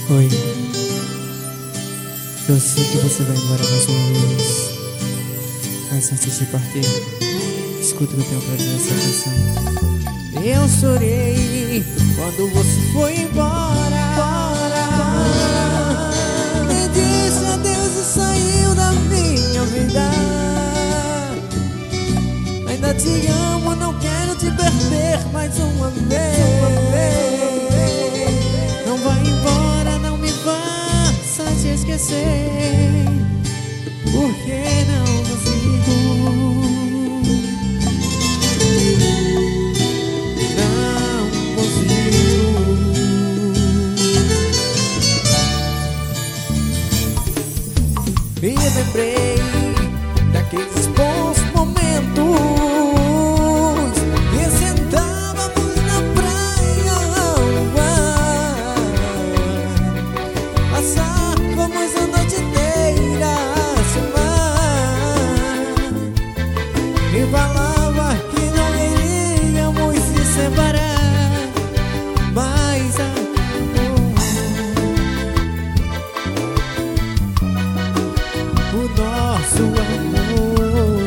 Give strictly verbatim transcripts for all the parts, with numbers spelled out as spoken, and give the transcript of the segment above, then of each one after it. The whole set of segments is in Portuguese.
Oi, eu sei que você vai embora mais uma vez, mas antes de partir, escuta o que eu tenho pra dizer essa canção. Eu chorei quando você foi embora, me disse adeus e saiu da minha vida. Ainda te amo, não quero te perder mais uma vez. Não vai embora, não me faça te esquecer, porque não consigo. Não consigo. Me lembrei daqueles bons momentos que sentávamos na praia, passávamos a noite inteira a somar e falava que não iríamos se separar, mas o nosso amor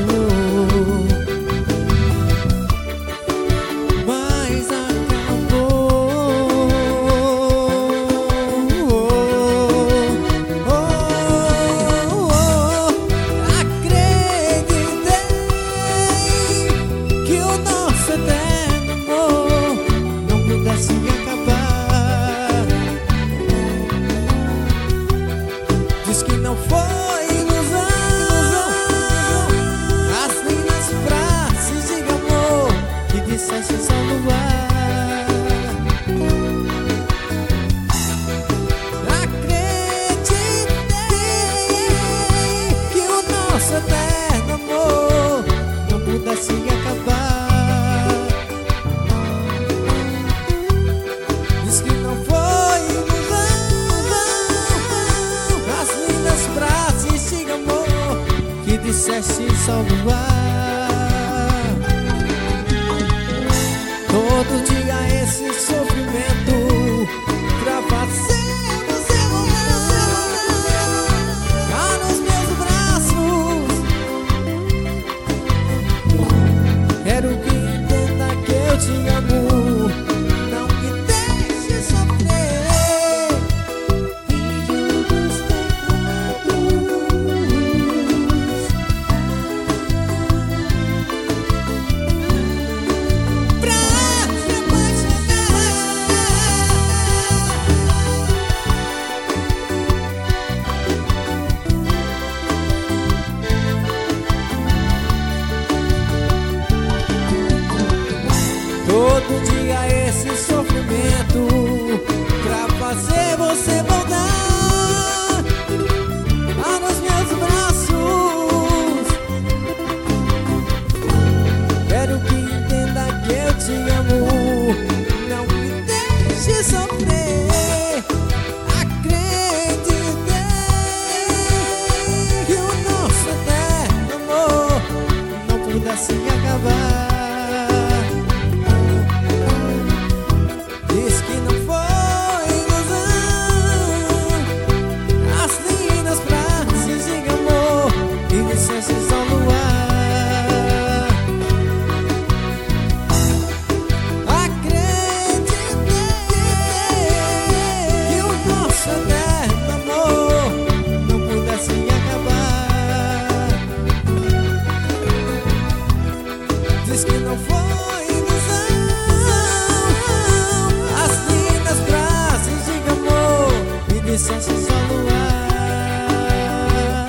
diz que não foi ilusão, as lindas frases de amor que disseste só no ar. Acreditei que o nosso eterno amor não pudesse acabar. Diz que não foi disseste só no ar. Todo dia esse sofrimento pra fazer você voltar cá nos meus braços. Quero que entenda que eu te amo, não me deixe sofrer. Todo dia esse sofrimento pra fazer você voltar lá nos meus braços. Quero que entenda que eu te amo, não me deixe sofrer. Acreditei que o nosso eterno amor não pudesse acabar. Diz que não foi ilusão, as lindas frases de amor e disseste só no ar. Acreditei que o nosso eterno amor não pudesse acabar. Diz que não foi disseste só no ar.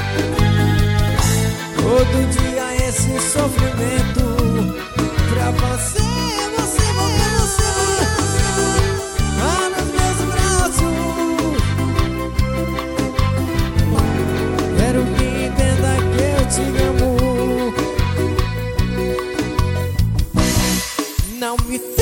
Todo dia esse sofrimento pra fazer você voltar lá nos meus braços. Quero que entenda que eu te amo, não me